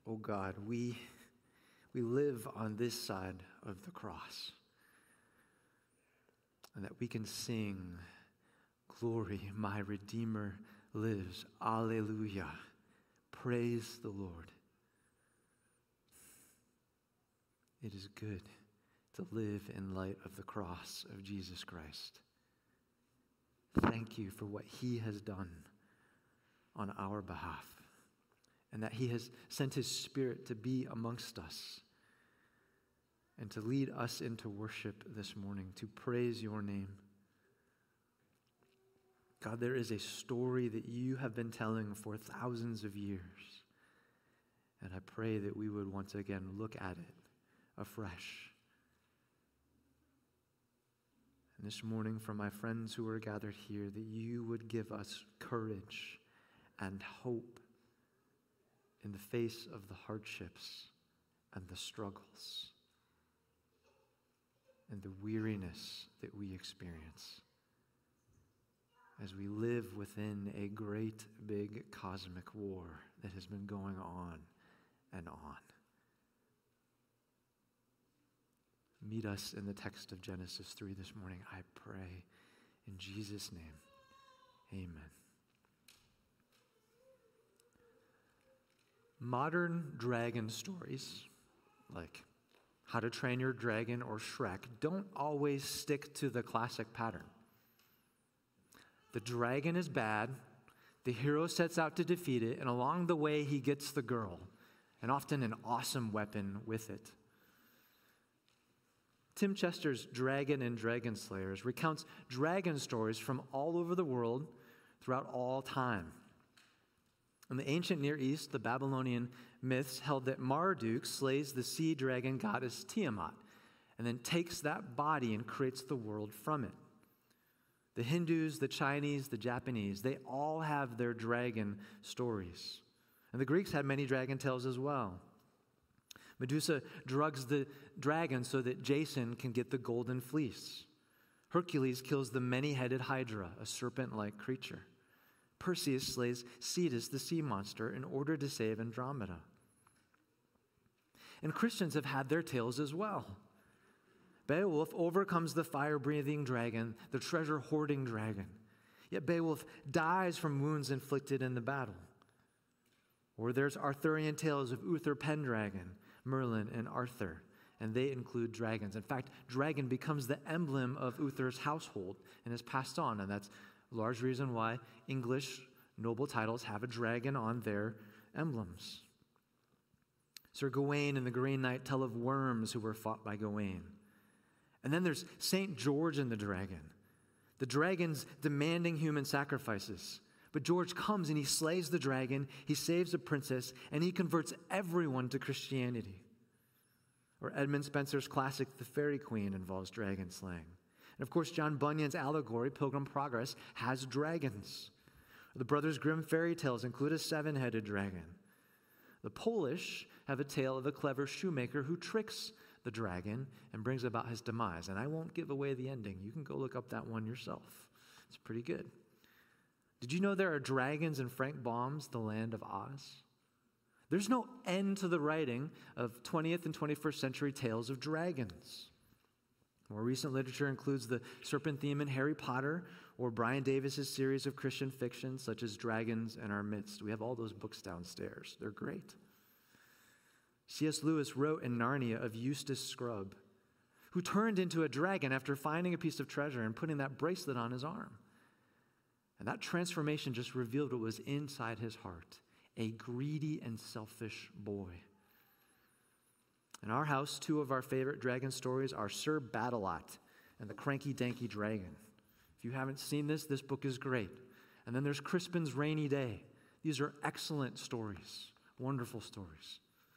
Oh God, we live on this side of the cross, and that we can sing, glory, my Redeemer lives. Alleluia. Praise the Lord. It is good to live in light of the cross of Jesus Christ. Thank you for what he has done on our behalf, and that he has sent his Spirit to be amongst us and to lead us into worship this morning, to praise your name. God, there is a story that you have been telling for thousands of years, and I pray that we would once again look at it afresh. And this morning, for my friends who are gathered here, that you would give us courage and hope in the face of the hardships and the struggles and the weariness that we experience as we live within a great big cosmic war that has been going on and on. Meet us in the text of Genesis 3 this morning, I pray, in Jesus' name. Amen. Modern dragon stories, like How to Train Your Dragon or Shrek, don't always stick to the classic pattern. The dragon is bad, the hero sets out to defeat it, and along the way he gets the girl, and often an awesome weapon with it. Tim Chester's Dragon and Dragon Slayers recounts dragon stories from all over the world throughout all time. In the ancient Near East, the Babylonian myths held that Marduk slays the sea dragon goddess Tiamat and then takes that body and creates the world from it. The Hindus, the Chinese, the Japanese, they all have their dragon stories. And the Greeks had many dragon tales as well. Medusa drugs the dragon so that Jason can get the golden fleece. Hercules kills the many-headed Hydra, a serpent-like creature. Perseus slays Cetus, the sea monster, in order to save Andromeda. And Christians have had their tales as well. Beowulf overcomes the fire-breathing dragon, the treasure-hoarding dragon. Yet Beowulf dies from wounds inflicted in the battle. Or there's Arthurian tales of Uther Pendragon, Merlin, and Arthur, and they include dragons. In fact, dragon becomes the emblem of Uther's household and is passed on, and that's a large reason why English noble titles have a dragon on their emblems. Sir Gawain and the Green Knight tell of worms who were fought by Gawain. And then there's St. George and the dragon. The dragon's demanding human sacrifices. But George comes and he slays the dragon, he saves a princess, and he converts everyone to Christianity. Or Edmund Spenser's classic, The Fairy Queen, involves dragon slaying. And of course, John Bunyan's allegory, Pilgrim Progress, has dragons. The Brothers Grimm fairy tales include a 7-headed dragon. The Polish have a tale of a clever shoemaker who tricks the dragon and brings about his demise. And I won't give away the ending. You can go look up that one yourself. It's pretty good. Did you know there are dragons in Frank Baum's The Land of Oz? There's no end to the writing of 20th and 21st century tales of dragons. More recent literature includes the serpent theme in Harry Potter or Brian Davis's series of Christian fiction such as Dragons in Our Midst. We have all those books downstairs. They're great. C.S. Lewis wrote in Narnia of Eustace Scrubb, who turned into a dragon after finding a piece of treasure and putting that bracelet on his arm. And that transformation just revealed what was inside his heart, a greedy and selfish boy. In our house, 2 of our favorite dragon stories are Sir Battle-Lot and the Cranky Danky Dragon. If you haven't seen this book is great. And then there's Crispin's Rainy Day. These are excellent stories, wonderful stories.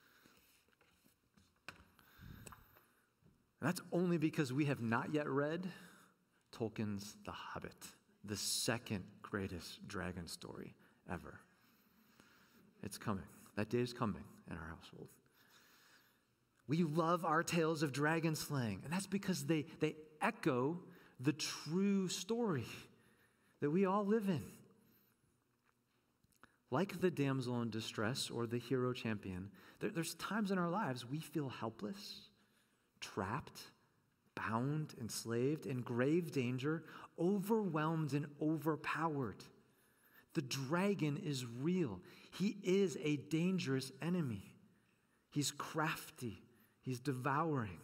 And that's only because we have not yet read Tolkien's The Hobbit, the second greatest dragon story ever. It's coming. That day is coming in our household. We love our tales of dragon slaying, and that's because they echo the true story that we all live in. Like the damsel in distress or the hero champion, there's times in our lives we feel helpless, trapped, bound, enslaved, in grave danger, overwhelmed, and overpowered. The dragon is real. He is a dangerous enemy. He's crafty. He's devouring.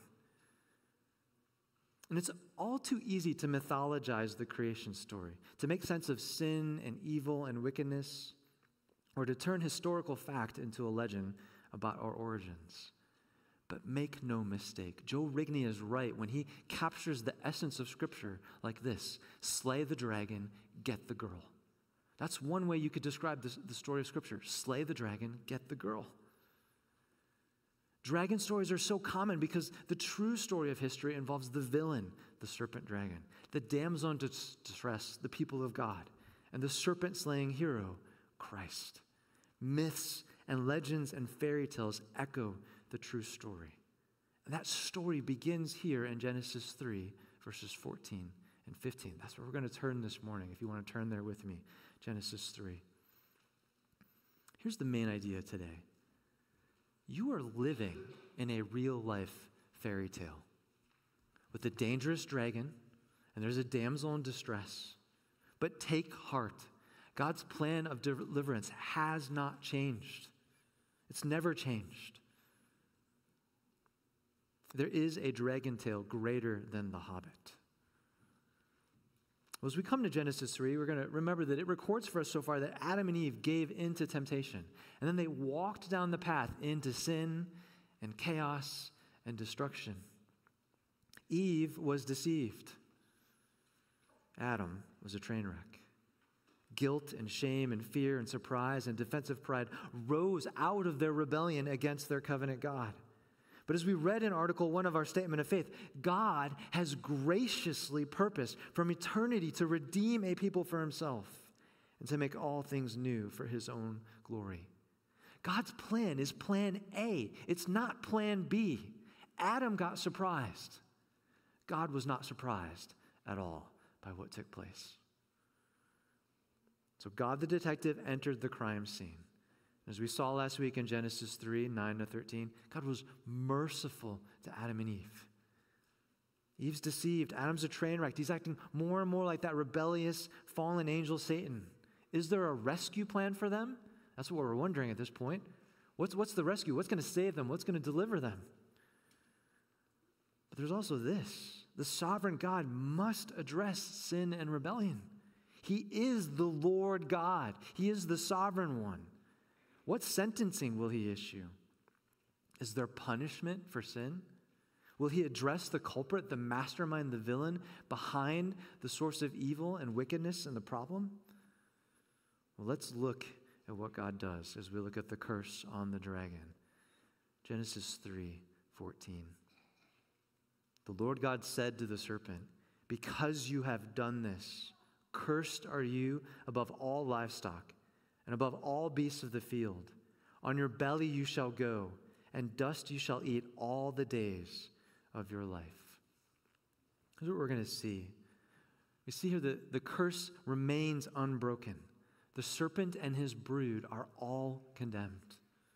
And it's all too easy to mythologize the creation story, to make sense of sin and evil and wickedness, or to turn historical fact into a legend about our origins. But make no mistake, Joe Rigney is right when he captures the essence of Scripture like this: slay the dragon, get the girl. That's one way you could describe the story of Scripture. Slay the dragon, get the girl. Dragon stories are so common because the true story of history involves the villain, the serpent dragon, the damsel in distress, the people of God, and the serpent-slaying hero, Christ. Myths and legends and fairy tales echo the true story. And that story begins here in Genesis 3, verses 14 and 15. That's where we're going to turn this morning, if you want to turn there with me. Genesis 3. Here's the main idea today. You are living in a real-life fairy tale with a dangerous dragon, and there's a damsel in distress. But take heart. God's plan of deliverance has not changed. It's never changed. There is a dragon tale greater than The Hobbit. Well, as we come to Genesis 3, we're going to remember that it records for us so far that Adam and Eve gave into temptation. And then they walked down the path into sin and chaos and destruction. Eve was deceived. Adam was a train wreck. Guilt and shame and fear and surprise and defensive pride rose out of their rebellion against their covenant God. But as we read in Article 1 of our Statement of Faith, God has graciously purposed from eternity to redeem a people for himself and to make all things new for his own glory. God's plan is plan A. It's not plan B. Adam got surprised. God was not surprised at all by what took place. So God the detective entered the crime scene. As we saw last week in Genesis 3, 9 to 13, God was merciful to Adam and Eve. Eve's deceived. Adam's a train wreck. He's acting more and more like that rebellious, fallen angel Satan. Is there a rescue plan for them? That's what we're wondering at this point. What's the rescue? What's going to save them? What's going to deliver them? But there's also this. The sovereign God must address sin and rebellion. He is the Lord God. He is the sovereign one. What sentencing will he issue? Is there punishment for sin? Will he address the culprit, the mastermind, the villain behind the source of evil and wickedness and the problem? Well, let's look at what God does as we look at the curse on the dragon. Genesis 3:14. The Lord God said to the serpent, "Because you have done this, cursed are you above all livestock and above all beasts of the field. On your belly you shall go, and dust you shall eat all the days of your life." Here's what we're going to see. We see here that the curse remains unbroken. The serpent and his brood are all condemned.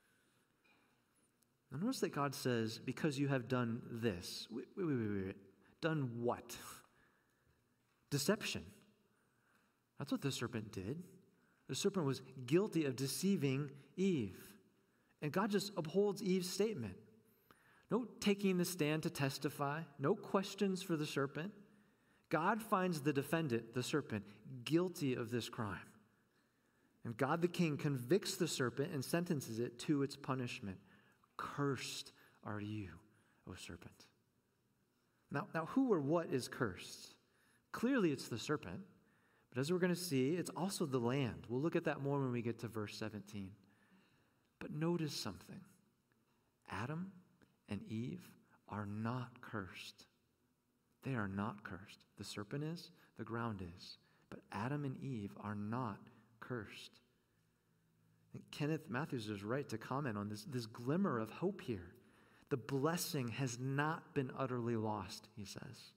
Now notice that God says, because you have done this. Wait. Done what? Deception. That's what the serpent did. The serpent was guilty of deceiving Eve. And God just upholds Eve's statement. No taking the stand to testify. No questions for the serpent. God finds the defendant, the serpent, guilty of this crime. And God the King convicts the serpent and sentences it to its punishment. Cursed are you, O serpent. Now who or what is cursed? Clearly it's the serpent. But as we're going to see, it's also the land. We'll look at that more when we get to verse 17. But notice something. Adam and Eve are not cursed. They are not cursed. The serpent is, the ground is. But Adam and Eve are not cursed. And Kenneth Matthews is right to comment on this glimmer of hope here. The blessing has not been utterly lost, he says.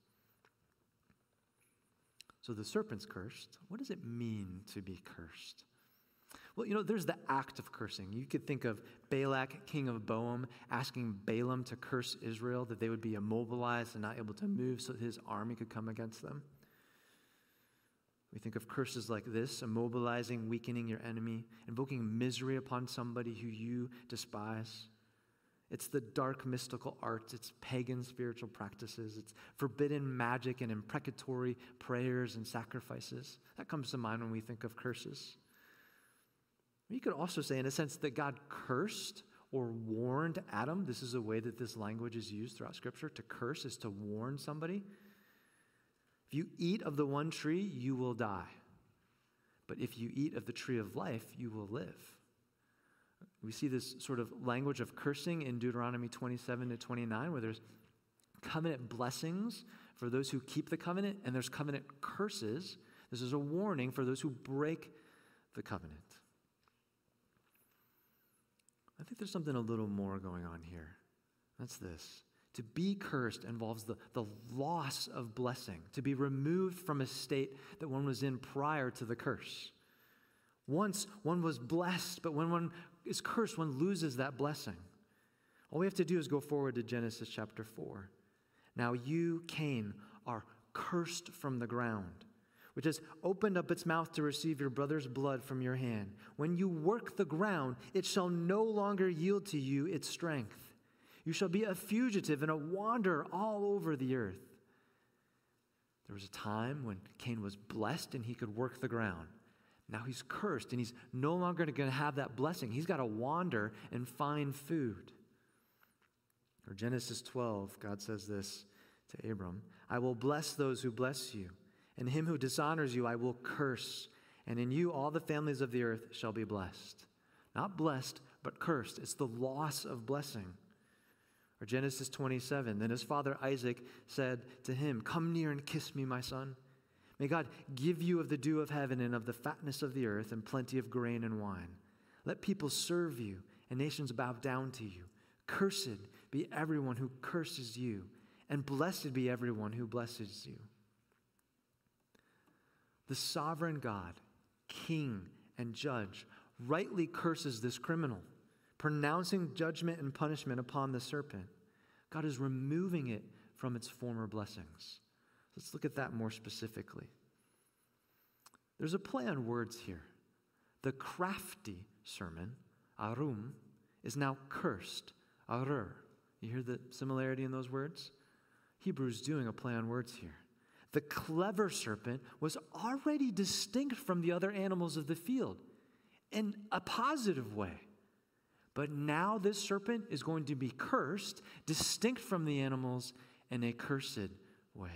So the serpent's cursed. What does it mean to be cursed? Well, there's the act of cursing. You could think of Balak, king of Moab, asking Balaam to curse Israel, that they would be immobilized and not able to move so his army could come against them. We think of curses like this: immobilizing, weakening your enemy, invoking misery upon somebody who you despise. It's the dark mystical arts, it's pagan spiritual practices, it's forbidden magic and imprecatory prayers and sacrifices. That comes to mind when we think of curses. You could also say, in a sense, that God cursed or warned Adam. This is a way that this language is used throughout Scripture. To curse is to warn somebody. If you eat of the one tree, you will die. But if you eat of the tree of life, you will live. We see this sort of language of cursing in Deuteronomy 27 to 29, where there's covenant blessings for those who keep the covenant, and there's covenant curses. This is a warning for those who break the covenant. I think there's something a little more going on here. That's this. To be cursed involves the loss of blessing, to be removed from a state that one was in prior to the curse. Once one was blessed, but when one is cursed, one loses that blessing. All we have to do is go forward to Genesis chapter 4. Now you, Cain, are cursed from the ground, which has opened up its mouth to receive your brother's blood from your hand. When you work the ground, it shall no longer yield to you its strength. You shall be a fugitive and a wanderer all over the earth. There was a time when Cain was blessed and he could work the ground. Now he's cursed and he's no longer going to have that blessing. He's got to wander and find food. Or Genesis 12, God says this to Abram: I will bless those who bless you, and him who dishonors you I will curse, and in you all the families of the earth shall be blessed. Not blessed, but cursed. It's the loss of blessing. Or Genesis 27, then his father Isaac said to him, come near and kiss me, my son. May God give you of the dew of heaven and of the fatness of the earth and plenty of grain and wine. Let people serve you and nations bow down to you. Cursed be everyone who curses you, and blessed be everyone who blesses you. The sovereign God, king and judge, rightly curses this criminal, pronouncing judgment and punishment upon the serpent. God is removing it from its former blessings. Let's look at that more specifically. There's a play on words here. The crafty sermon, arum, is now cursed, arur. You hear the similarity in those words? Hebrew's doing a play on words here. The clever serpent was already distinct from the other animals of the field in a positive way. But now this serpent is going to be cursed, distinct from the animals in a cursed way.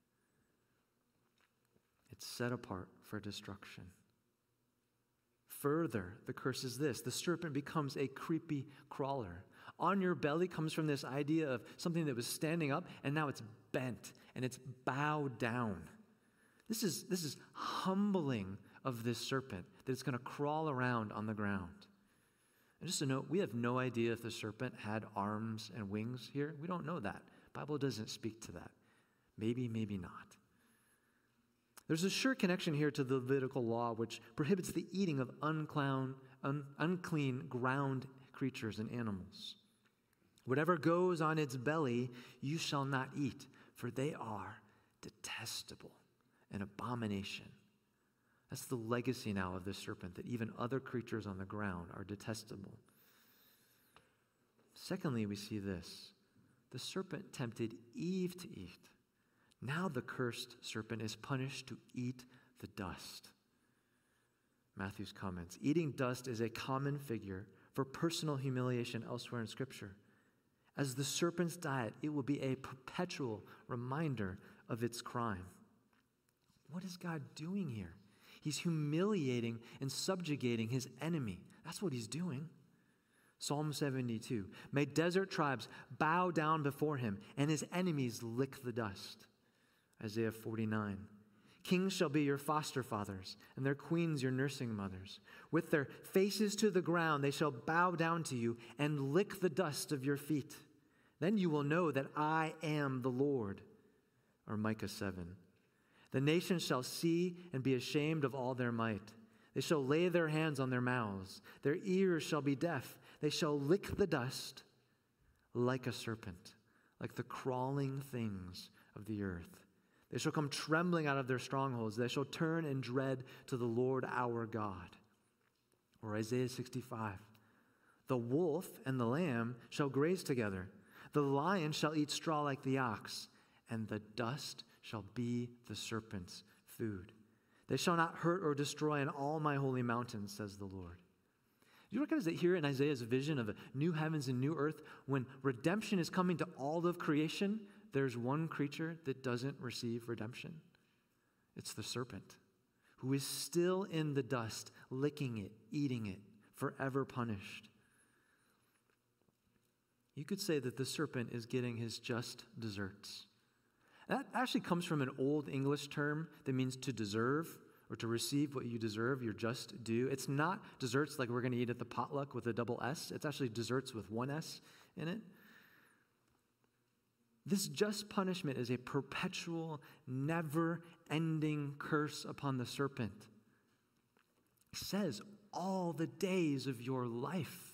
It's set apart for destruction. Further, the curse is this: the serpent becomes a creepy crawler. On your belly comes from this idea of something that was standing up, and now it's bent and it's bowed down. This is humbling of this serpent, that it's going to crawl around on the ground. And just a note, we have no idea if the serpent had arms and wings here. We don't know that. The Bible doesn't speak to that. Maybe, maybe not. There's a sure connection here to the Levitical law, which prohibits the eating of unclean ground creatures and animals. Whatever goes on its belly, you shall not eat, for they are detestable, an abomination. That's the legacy now of this serpent, that even other creatures on the ground are detestable. Secondly, we see this: the serpent tempted Eve to eat. Now the cursed serpent is punished to eat the dust. Matthew's comments: eating dust is a common figure for personal humiliation elsewhere in Scripture. As the serpent's diet, it will be a perpetual reminder of its crime. What is God doing here? He's humiliating and subjugating his enemy. That's what he's doing. Psalm 72, may desert tribes bow down before him, and his enemies lick the dust. Isaiah 49, kings shall be your foster fathers, and their queens your nursing mothers. With their faces to the ground, they shall bow down to you and lick the dust of your feet. Then you will know that I am the Lord. Or Micah 7, the nations shall see and be ashamed of all their might. They shall lay their hands on their mouths. Their ears shall be deaf. They shall lick the dust like a serpent, like the crawling things of the earth. They shall come trembling out of their strongholds. They shall turn in dread to the Lord our God. Or Isaiah 65. The wolf and the lamb shall graze together. The lion shall eat straw like the ox, and the dust shall be the serpent's food. They shall not hurt or destroy in all my holy mountains, says the Lord. You recognize that here in Isaiah's vision of a new heavens and new earth, when redemption is coming to all of creation, there's one creature that doesn't receive redemption. It's the serpent, who is still in the dust, licking it, eating it, forever punished. You could say that the serpent is getting his just desserts. That actually comes from an old English term that means to deserve or to receive what you deserve, your just due. It's not desserts like we're going to eat at the potluck with a double S. It's actually desserts with one S in it. This just punishment is a perpetual, never-ending curse upon the serpent. It says, all the days of your life,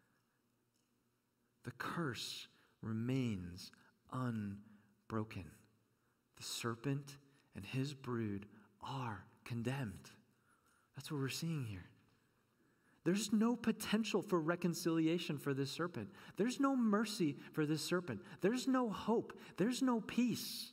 the curse remains unbroken. The serpent and his brood are condemned. That's what we're seeing here. There's no potential for reconciliation for this serpent. There's no mercy for this serpent. There's no hope. There's no peace.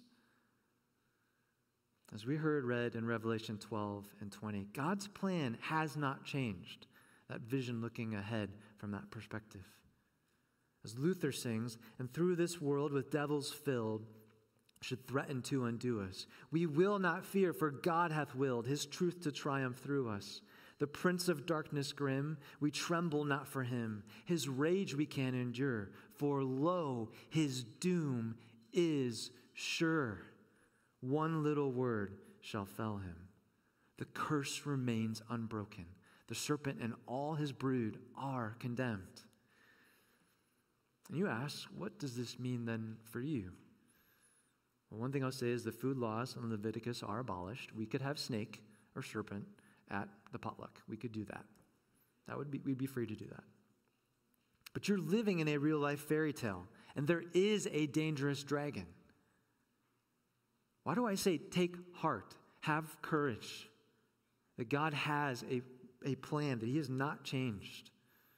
As we heard read in Revelation 12 and 20, God's plan has not changed. That vision looking ahead from that perspective. As Luther sings, and through this world with devils filled, should threaten to undo us. We will not fear, for God hath willed his truth to triumph through us. The prince of darkness grim, we tremble not for him. His rage we can endure, for lo, his doom is sure. One little word shall fell him. The curse remains unbroken. The serpent and all his brood are condemned. And you ask, what does this mean then for you? Well, one thing I'll say is the food laws in Leviticus are abolished. We could have snake or serpent at the potluck. We could do that. We'd be free to do that. But you're living in a real life fairy tale, and there is a dangerous dragon. Why do I say take heart, have courage, that God has a plan, that he has not changed?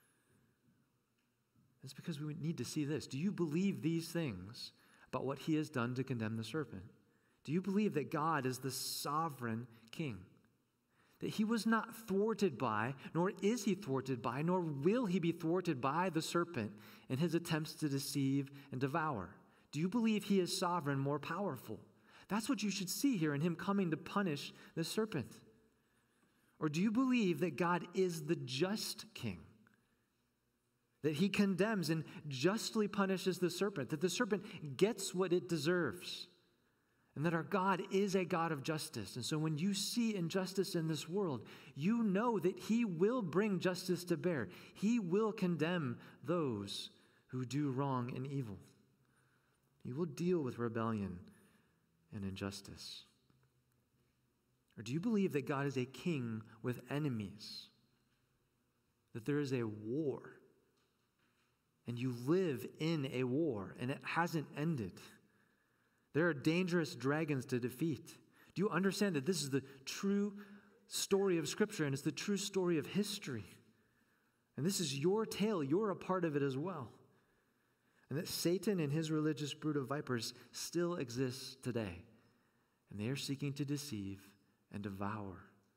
It's because we need to see this. Do you believe these things about what he has done to condemn the serpent? Do you believe that God is the sovereign king? That he was not thwarted by, nor is he thwarted by, nor will he be thwarted by the serpent in his attempts to deceive and devour? Do you believe he is sovereign, more powerful? That's what you should see here in him coming to punish the serpent. Or do you believe that God is the just king? That he condemns and justly punishes the serpent, that the serpent gets what it deserves, and that our God is a God of justice. And so when you see injustice in this world, you know that he will bring justice to bear. He will condemn those who do wrong and evil. He will deal with rebellion and injustice. Or do you believe that God is a king with enemies? That there is a war? And you live in a war, and it hasn't ended. There are dangerous dragons to defeat. Do you understand that this is the true story of Scripture, and it's the true story of history? And this is your tale. You're a part of it as well. And that Satan and his religious brood of vipers still exists today. And they are seeking to deceive and devour.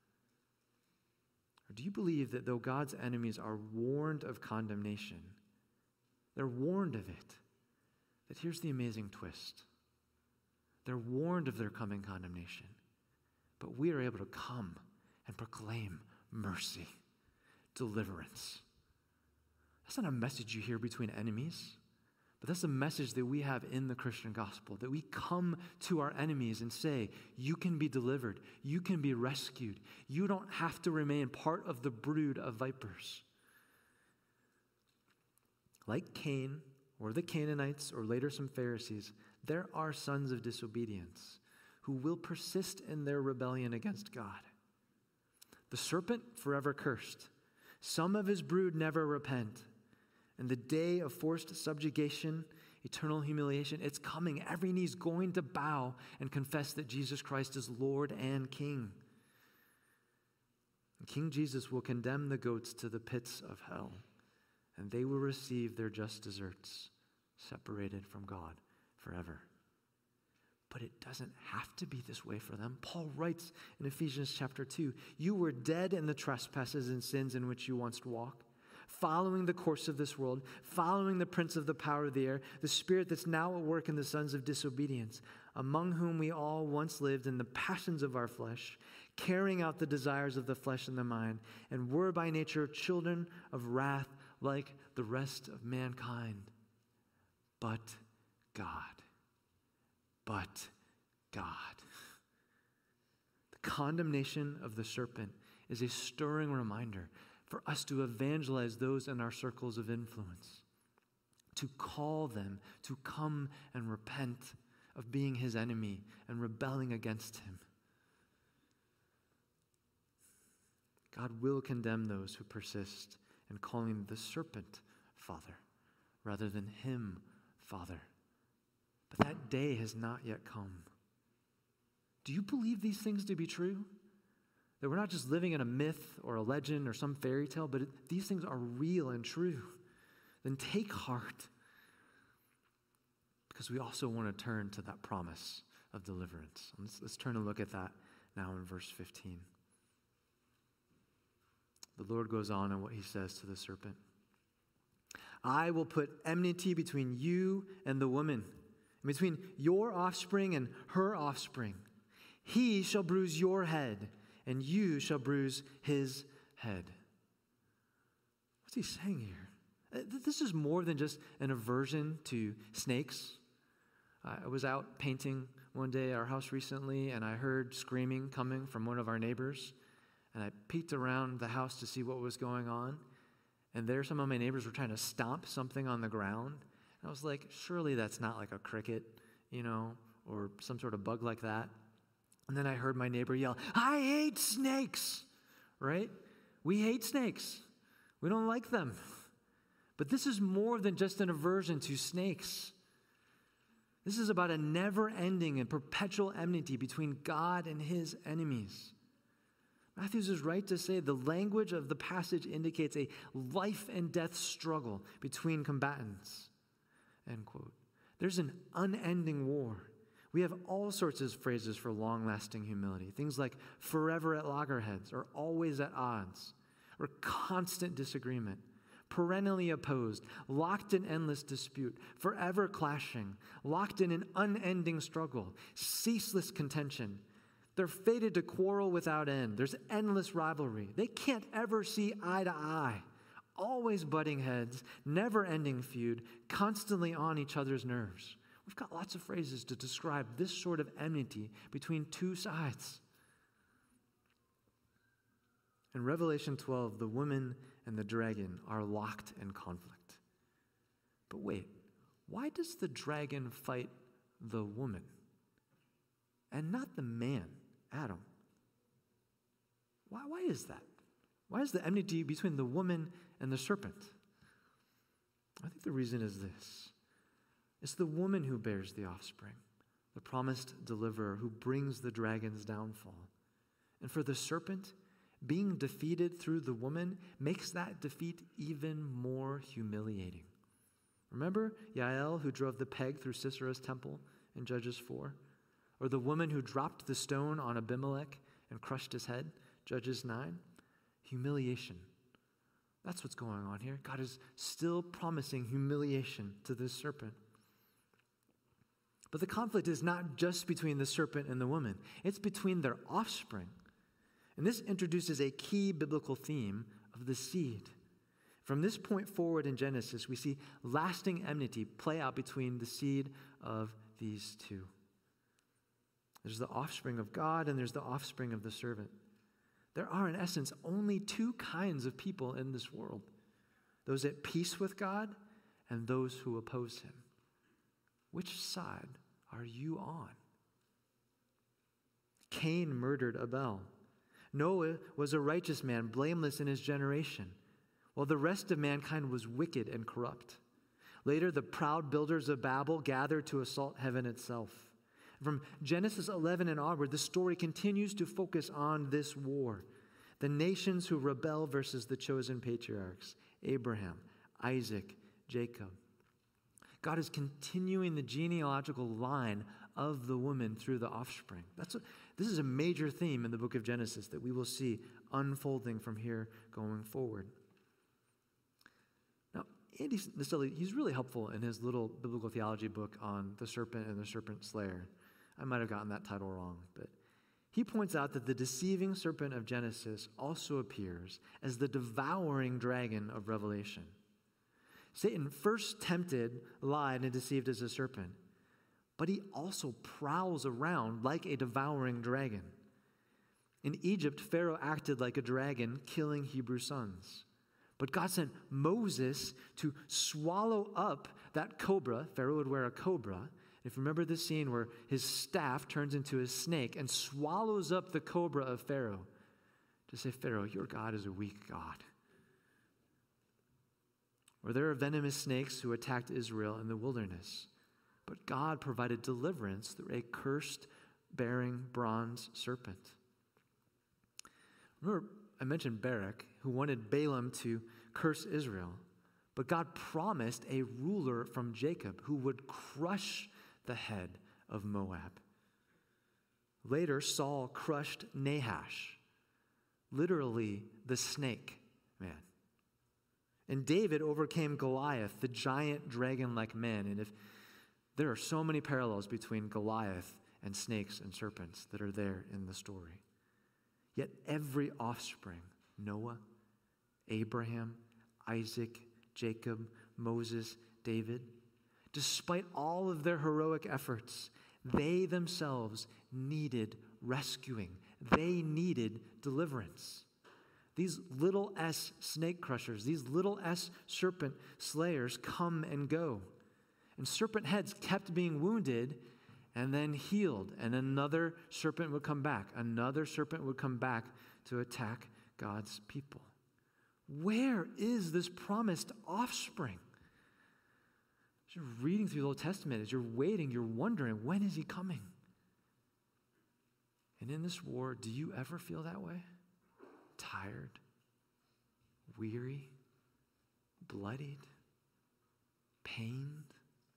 Or do you believe that though God's enemies are warned of condemnation, they're warned of it, that here's the amazing twist. They're warned of their coming condemnation, but we are able to come and proclaim mercy, deliverance. That's not a message you hear between enemies, but that's a message that we have in the Christian gospel, that we come to our enemies and say, you can be delivered, you can be rescued, you don't have to remain part of the brood of vipers. Like Cain, or the Canaanites, or later some Pharisees, there are sons of disobedience who will persist in their rebellion against God. The serpent forever cursed. Some of his brood never repent. And the day of forced subjugation, eternal humiliation, it's coming. Every knee's going to bow and confess that Jesus Christ is Lord and King. And King Jesus will condemn the goats to the pits of hell, and they will receive their just deserts, separated from God forever. But it doesn't have to be this way for them. Paul writes in Ephesians chapter 2, you were dead in the trespasses and sins in which you once walked, following the course of this world, following the prince of the power of the air, the spirit that's now at work in the sons of disobedience, among whom we all once lived in the passions of our flesh, carrying out the desires of the flesh and the mind, and were by nature children of wrath like the rest of mankind. But God. But God. The condemnation of the serpent is a stirring reminder for us to evangelize those in our circles of influence, to call them to come and repent of being his enemy and rebelling against him. God will condemn those who persist in calling the serpent Father rather than him Father. But that day has not yet come. Do you believe these things to be true? That we're not just living in a myth or a legend or some fairy tale, but these things are real and true. Then take heart, because we also want to turn to that promise of deliverance. Let's turn and look at that now in verse 15. The Lord goes on in what he says to the serpent. I will put enmity between you and the woman, between your offspring and her offspring. He shall bruise your head, and you shall bruise his head. What's he saying here? This is more than just an aversion to snakes. I was out painting one day at our house recently, and I heard screaming coming from one of our neighbors. And I peeked around the house to see what was going on. And there some of my neighbors were trying to stomp something on the ground. And I was like, surely that's not like a cricket, or some sort of bug like that. And then I heard my neighbor yell, I hate snakes, right? We hate snakes. We don't like them. But this is more than just an aversion to snakes. This is about a never-ending and perpetual enmity between God and his enemies. Matthews is right to say the language of the passage indicates a life and death struggle between combatants. End quote. There's an unending war. We have all sorts of phrases for long-lasting humility. Things like forever at loggerheads, or always at odds, or constant disagreement, perennially opposed, locked in endless dispute, forever clashing, locked in an unending struggle, ceaseless contention. They're fated to quarrel without end. There's endless rivalry. They can't ever see eye to eye. Always butting heads, never-ending feud, constantly on each other's nerves. We've got lots of phrases to describe this sort of enmity between two sides. In Revelation 12, the woman and the dragon are locked in conflict. But wait, why does the dragon fight the woman and not the man, Adam? Why is that? Why is the enmity between the woman and the serpent? I think the reason is this. It's the woman who bears the offspring, the promised deliverer who brings the dragon's downfall. And for the serpent, being defeated through the woman makes that defeat even more humiliating. Remember Yael, who drove the peg through Sisera's temple in Judges 4? Or the woman who dropped the stone on Abimelech and crushed his head, Judges 9? Humiliation. That's what's going on here. God is still promising humiliation to this serpent. But the conflict is not just between the serpent and the woman. It's between their offspring. And this introduces a key biblical theme of the seed. From this point forward in Genesis, we see lasting enmity play out between the seed of these two. There's the offspring of God and there's the offspring of the serpent. There are, in essence, only two kinds of people in this world. Those at peace with God and those who oppose him. Which side are you on? Cain murdered Abel. Noah was a righteous man, blameless in his generation, while the rest of mankind was wicked and corrupt. Later, the proud builders of Babel gathered to assault heaven itself. From Genesis 11 and onward, the story continues to focus on this war. The nations who rebel versus the chosen patriarchs, Abraham, Isaac, Jacob. God is continuing the genealogical line of the woman through the offspring. This is a major theme in the book of Genesis that we will see unfolding from here going forward. Now, Andy Naselli, he's really helpful in his little biblical theology book on the serpent and the serpent slayer. I might have gotten that title wrong, but he points out that the deceiving serpent of Genesis also appears as the devouring dragon of Revelation. Satan first tempted, lied, and deceived as a serpent, but he also prowls around like a devouring dragon. In Egypt, Pharaoh acted like a dragon, killing Hebrew sons. But God sent Moses to swallow up that cobra. Pharaoh would wear a cobra. If you remember the scene where his staff turns into a snake and swallows up the cobra of Pharaoh, to say, Pharaoh, your God is a weak God. Or there are venomous snakes who attacked Israel in the wilderness. But God provided deliverance through a cursed-bearing bronze serpent. Remember, I mentioned Barak, who wanted Balaam to curse Israel. But God promised a ruler from Jacob who would crush the head of Moab. Later, Saul crushed Nahash, literally the snake man. And David overcame Goliath, the giant dragon-like man. And if there are so many parallels between Goliath and snakes and serpents that are there in the story. Yet every offspring, Noah, Abraham, Isaac, Jacob, Moses, David, despite all of their heroic efforts, they themselves needed rescuing. They needed deliverance. These little s snake crushers, these little s serpent slayers come and go. And serpent heads kept being wounded and then healed. And another serpent would come back. Another serpent would come back to attack God's people. Where is this promised offspring? As you're reading through the Old Testament, as you're waiting, you're wondering, when is he coming? And in this war, do you ever feel that way? Tired, weary, bloodied, pained,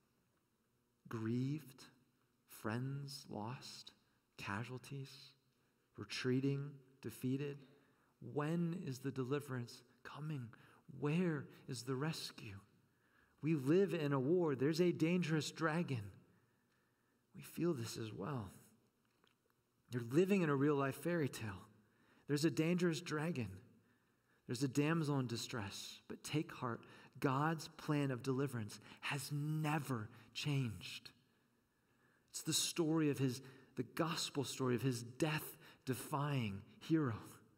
grieved, friends lost, casualties, retreating, defeated. When is the deliverance coming? Where is the rescue? We live in a war. There's a dangerous dragon. We feel this as well. You're living in a real-life fairy tale. There's a dangerous dragon. There's a damsel in distress. But take heart. God's plan of deliverance has never changed. It's the story of the gospel story of his death-defying hero.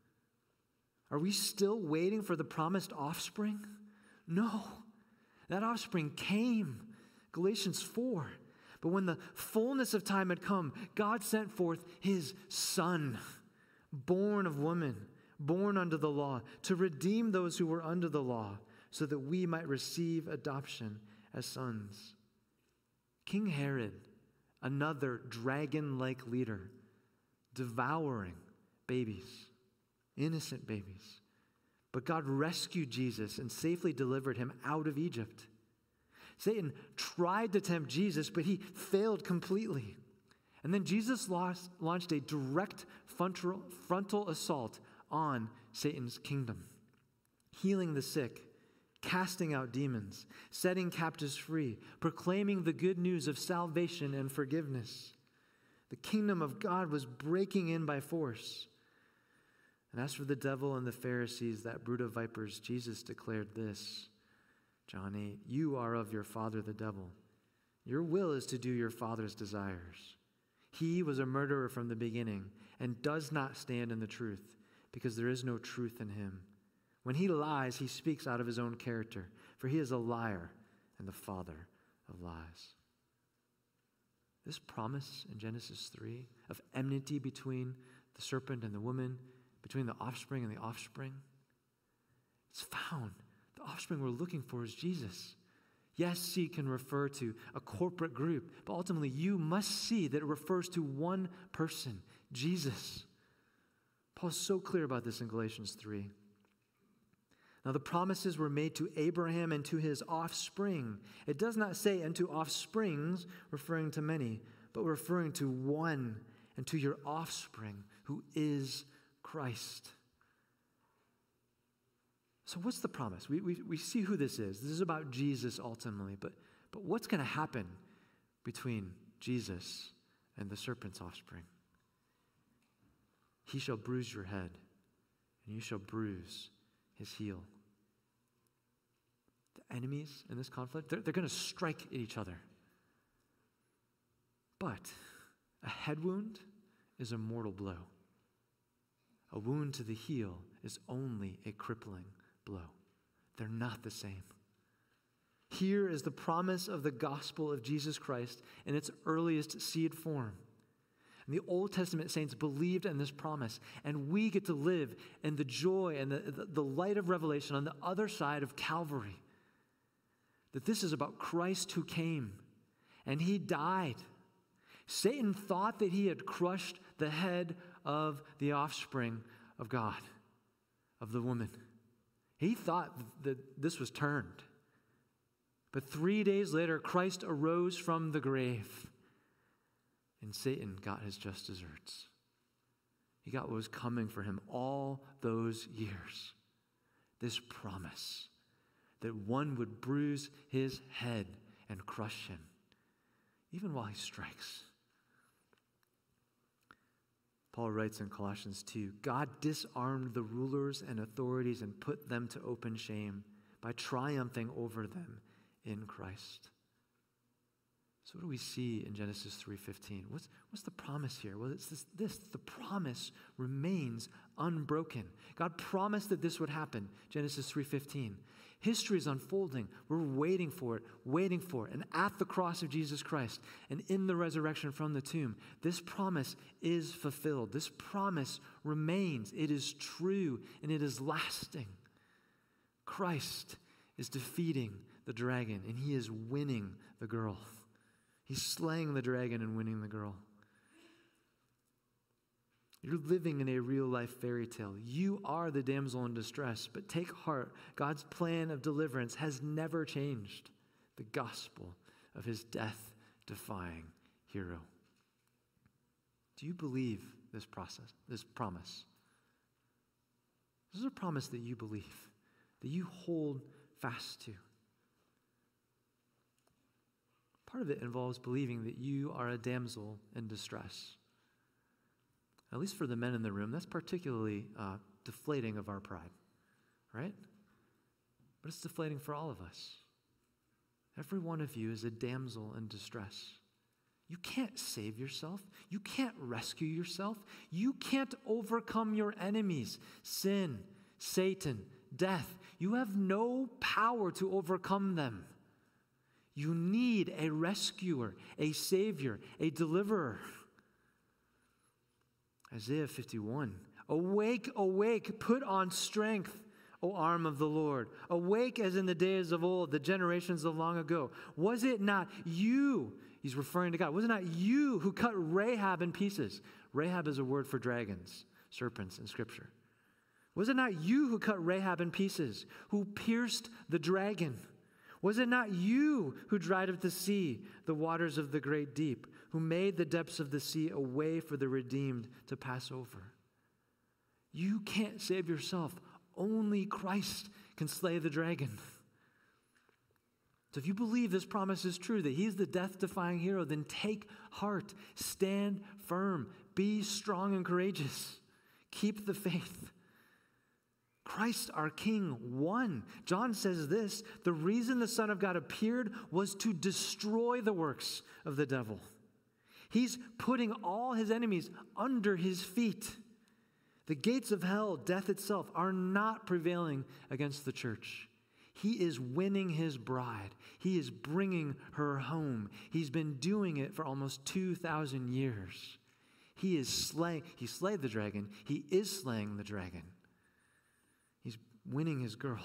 Are we still waiting for the promised offspring? No. That offspring came. Galatians 4. But when the fullness of time had come, God sent forth his Son, born of woman, born under the law, to redeem those who were under the law, so that we might receive adoption as sons. King Herod, another dragon-like leader, devouring babies, innocent babies. But God rescued Jesus and safely delivered him out of Egypt. Satan tried to tempt Jesus, but he failed completely. And then Jesus launched a direct frontal assault on Satan's kingdom, healing the sick, casting out demons, setting captives free, proclaiming the good news of salvation and forgiveness. The kingdom of God was breaking in by force. And as for the devil and the Pharisees, that brood of vipers, Jesus declared this, John 8, "You are of your father the devil. Your will is to do your father's desires. He was a murderer from the beginning and does not stand in the truth, because there is no truth in him. When he lies, he speaks out of his own character, for he is a liar and the father of lies." This promise in Genesis 3 of enmity between the serpent and the woman between the offspring and the offspring? It's found. The offspring we're looking for is Jesus. Yes, seed can refer to a corporate group, but ultimately you must see that it refers to one person, Jesus. Paul's so clear about this in Galatians 3. Now the promises were made to Abraham and to his offspring. It does not say and to offsprings, referring to many, but referring to one, and to your offspring, who is Christ. So what's the promise? We see who this is. This is about Jesus ultimately, but what's going to happen between Jesus and the serpent's offspring? He shall bruise your head, and you shall bruise his heel. The enemies in this conflict, they're going to strike at each other. But a head wound is a mortal blow. A wound to the heel is only a crippling blow. They're not the same. Here is the promise of the gospel of Jesus Christ in its earliest seed form. And the Old Testament saints believed in this promise, and we get to live in the joy and the light of revelation on the other side of Calvary. That this is about Christ who came, and he died. Satan thought that he had crushed the head of the offspring of God, of the woman. He thought that this was turned. But 3 days later, Christ arose from the grave, and Satan got his just desserts. He got what was coming for him all those years. This promise that one would bruise his head and crush him, even while he strikes. Paul writes in Colossians 2, God disarmed the rulers and authorities and put them to open shame by triumphing over them in Christ. So what do we see in Genesis 3:15? What's the promise here? Well, it's this. The promise remains unbroken. God promised that this would happen, Genesis 3:15. History is unfolding. We're waiting for it. And at the cross of Jesus Christ and in the resurrection from the tomb, this promise is fulfilled. This promise remains. It is true and it is lasting. Christ is defeating the dragon and he is winning the girl. He's slaying the dragon and winning the girl. You're living in a real-life fairy tale. You are the damsel in distress, but take heart. God's plan of deliverance has never changed. The gospel of his death-defying hero. Do you believe this promise? This is a promise that you believe, that you hold fast to. Part of it involves believing that you are a damsel in distress. At least for the men in the room, that's particularly deflating of our pride, right? But it's deflating for all of us. Every one of you is a damsel in distress. You can't save yourself. You can't rescue yourself. You can't overcome your enemies, sin, Satan, death. You have no power to overcome them. You need a rescuer, a savior, a deliverer. Isaiah 51, awake, awake, put on strength, O arm of the Lord. Awake as in the days of old, the generations of long ago. Was it not you, he's referring to God, was it not you who cut Rahab in pieces? Rahab is a word for dragons, serpents in Scripture. Was it not you who cut Rahab in pieces, who pierced the dragon? Was it not you who dried up the sea, the waters of the great deep, who made the depths of the sea a way for the redeemed to pass over? You can't save yourself. Only Christ can slay the dragon. So if you believe this promise is true, that he's the death-defying hero, then take heart, stand firm, be strong and courageous. Keep the faith. Christ, our King, won. John says this, the reason the Son of God appeared was to destroy the works of the devil. He's putting all his enemies under his feet. The gates of hell, death itself, are not prevailing against the church. He is winning his bride. He is bringing her home. He's been doing it for almost 2,000 years. He slayed the dragon. He is slaying the dragon. He's winning his girl.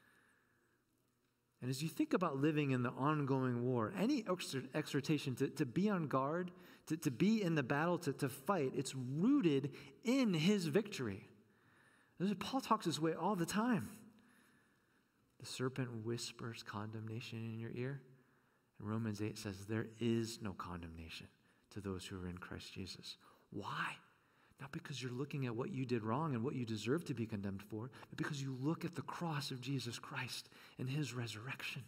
And as you think about living in the ongoing war, any exhortation to be on guard, to be in the battle, to fight, it's rooted in his victory. Paul talks this way all the time. The serpent whispers condemnation in your ear. And Romans 8 says there is no condemnation to those who are in Christ Jesus. Why? Not because you're looking at what you did wrong and what you deserve to be condemned for, but because you look at the cross of Jesus Christ and his resurrection.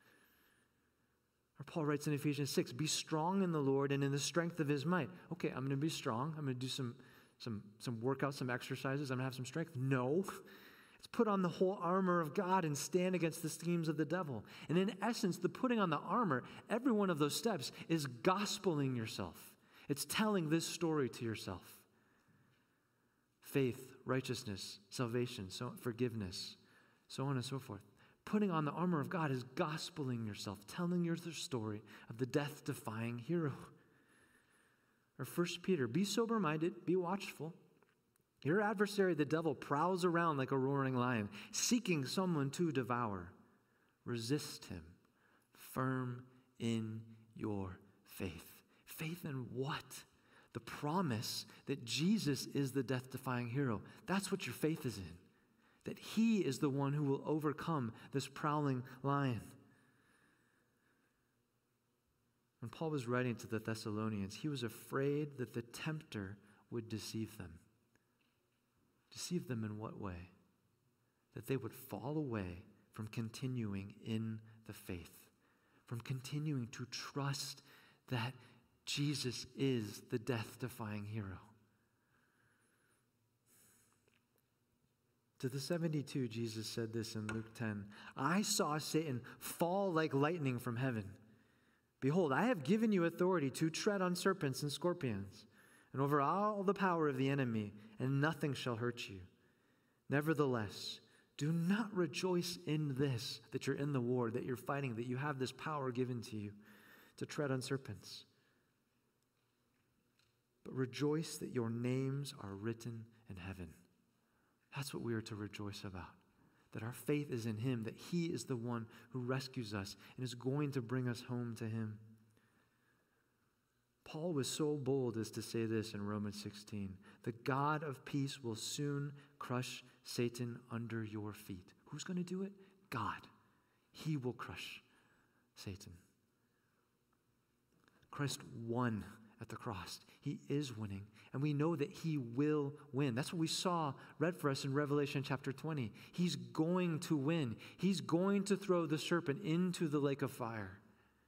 Or Paul writes in Ephesians 6, be strong in the Lord and in the strength of his might. Okay, I'm going to be strong. I'm going to do some workouts, some exercises. I'm going to have some strength. No. It's put on the whole armor of God and stand against the schemes of the devil. And in essence, the putting on the armor, every one of those steps is gospeling yourself. It's telling this story to yourself. Faith, righteousness, salvation, forgiveness, so on and so forth. Putting on the armor of God is gospeling yourself, telling your story of the death-defying hero. Or 1 Peter, be sober-minded, be watchful. Your adversary, the devil, prowls around like a roaring lion, seeking someone to devour. Resist him, firm in your faith. Faith in what? The promise that Jesus is the death-defying hero. That's what your faith is in. That he is the one who will overcome this prowling lion. When Paul was writing to the Thessalonians, he was afraid that the tempter would deceive them. Deceive them in what way? That they would fall away from continuing in the faith, from continuing to trust that Jesus is the death-defying hero. To the 72, Jesus said this in Luke 10, I saw Satan fall like lightning from heaven. Behold, I have given you authority to tread on serpents and scorpions, and over all the power of the enemy, and nothing shall hurt you. Nevertheless, do not rejoice in this, that you're in the war, that you're fighting, that you have this power given to you to tread on serpents. But rejoice that your names are written in heaven. That's what we are to rejoice about. That our faith is in him, that he is the one who rescues us and is going to bring us home to him. Paul was so bold as to say this in Romans 16. The God of peace will soon crush Satan under your feet. Who's going to do it? God. He will crush Satan. Christ won at the cross. He is winning, and we know that he will win. That's what we read for us in Revelation chapter 20. He's going to win. He's going to throw the serpent into the lake of fire.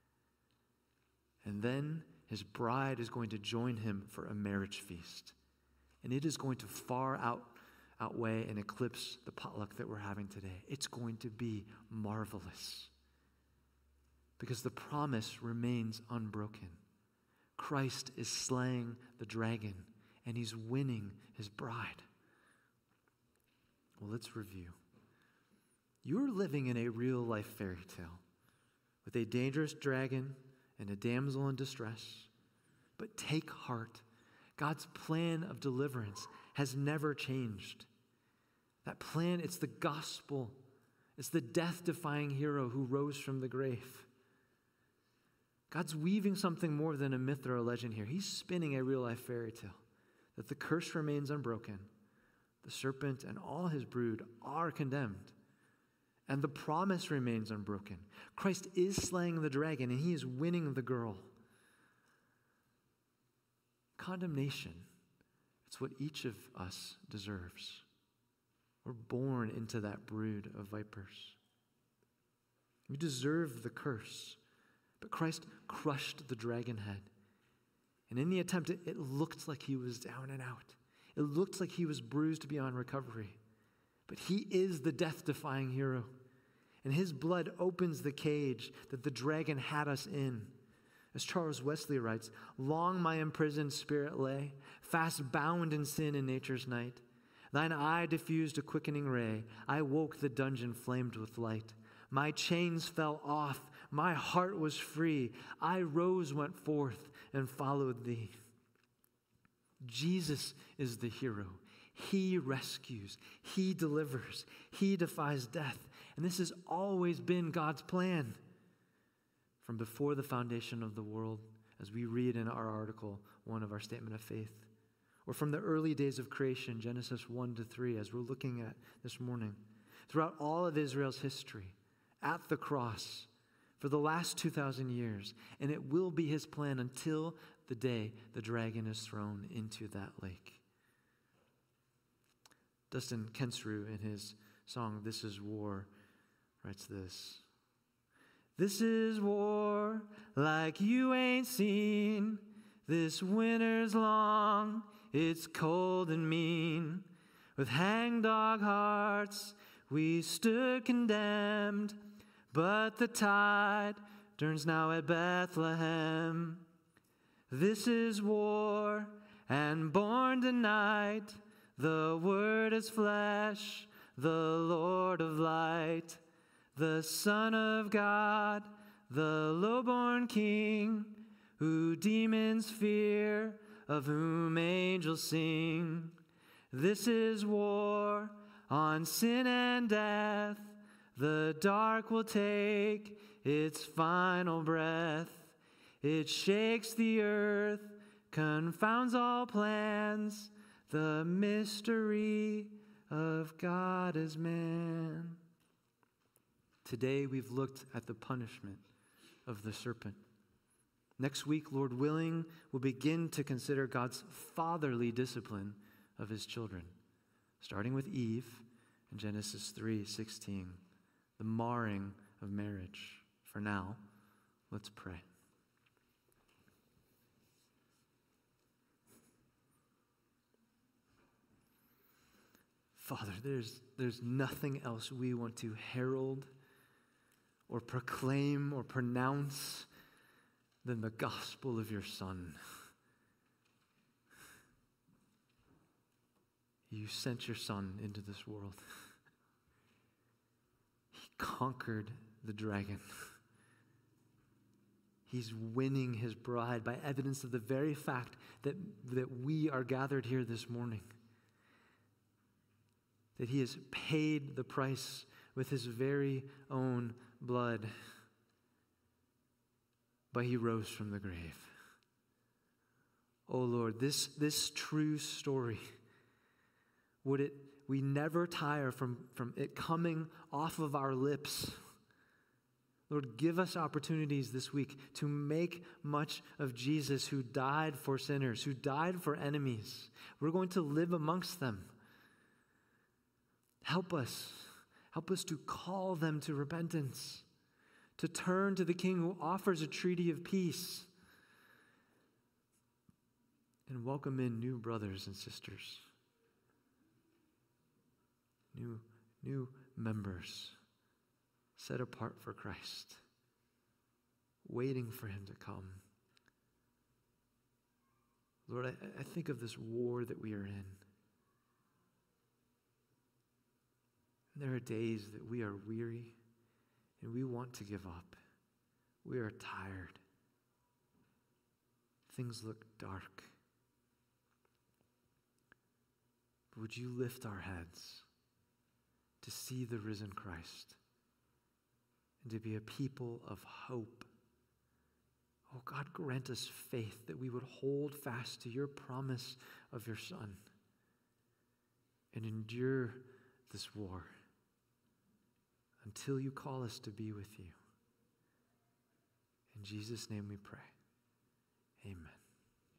And then his bride is going to join him for a marriage feast. And it is going to far outweigh and eclipse the potluck that we're having today. It's going to be marvelous because the promise remains unbroken. Christ is slaying the dragon, and he's winning his bride. Well, let's review. You're living in a real-life fairy tale with a dangerous dragon and a damsel in distress. But take heart. God's plan of deliverance has never changed. That plan, it's the gospel. It's the death-defying hero who rose from the grave. God's weaving something more than a myth or a legend here. He's spinning a real-life fairy tale, that the curse remains unbroken. The serpent and all his brood are condemned, and the promise remains unbroken. Christ is slaying the dragon, and he is winning the girl. Condemnation, it's what each of us deserves. We're born into that brood of vipers. We deserve the curse. But Christ crushed the dragon head. And in the attempt, it looked like he was down and out. It looked like he was bruised beyond recovery. But he is the death-defying hero. And his blood opens the cage that the dragon had us in. As Charles Wesley writes, long my imprisoned spirit lay, fast bound in sin in nature's night. Thine eye diffused a quickening ray. I woke, the dungeon flamed with light. My chains fell off. My heart was free. I rose, went forth, and followed thee. Jesus is the hero. He rescues. He delivers. He defies death. And this has always been God's plan. From before the foundation of the world, as we read in our article 1 of our statement of faith, or from the early days of creation, Genesis 1 to 3, as we're looking at this morning, throughout all of Israel's history, at the cross, for the last 2,000 years, and it will be his plan until the day the dragon is thrown into that lake. Dustin Kensrue, in his song, This Is War, writes this: "This is war like you ain't seen. This winter's long, it's cold and mean. With hangdog hearts, we stood condemned, but the tide turns now at Bethlehem. This is war, and born tonight, the Word is flesh, the Lord of light, the Son of God, the low-born King, who demons fear, of whom angels sing. This is war on sin and death. The dark will take its final breath. It shakes the earth, confounds all plans, the mystery of God as man." Today we've looked at the punishment of the serpent. Next week, Lord willing, we'll begin to consider God's fatherly discipline of his children, starting with Eve in Genesis 3:16, the marring of marriage. For now, let's pray. Father, there's nothing else we want to herald or proclaim or pronounce than the gospel of your Son. You sent your Son into this world. He conquered the dragon. He's winning his bride by evidence of the very fact that we are gathered here this morning. That he has paid the price with his very own blood, but he rose from the grave. Oh Lord, this true story, we never tire from it coming off of our lips. Lord, give us opportunities this week to make much of Jesus, who died for sinners, who died for enemies. We're going to live amongst them. Help us to call them to repentance, to turn to the King who offers a treaty of peace, and welcome in new brothers and sisters, new members set apart for Christ, waiting for him to come. Lord, I think of this war that we are in. There are days that we are weary and we want to give up. We are tired. Things look dark. But would you lift our heads to see the risen Christ and to be a people of hope? Oh God, grant us faith that we would hold fast to your promise of your Son and endure this war until you call us to be with you. In Jesus' name we pray.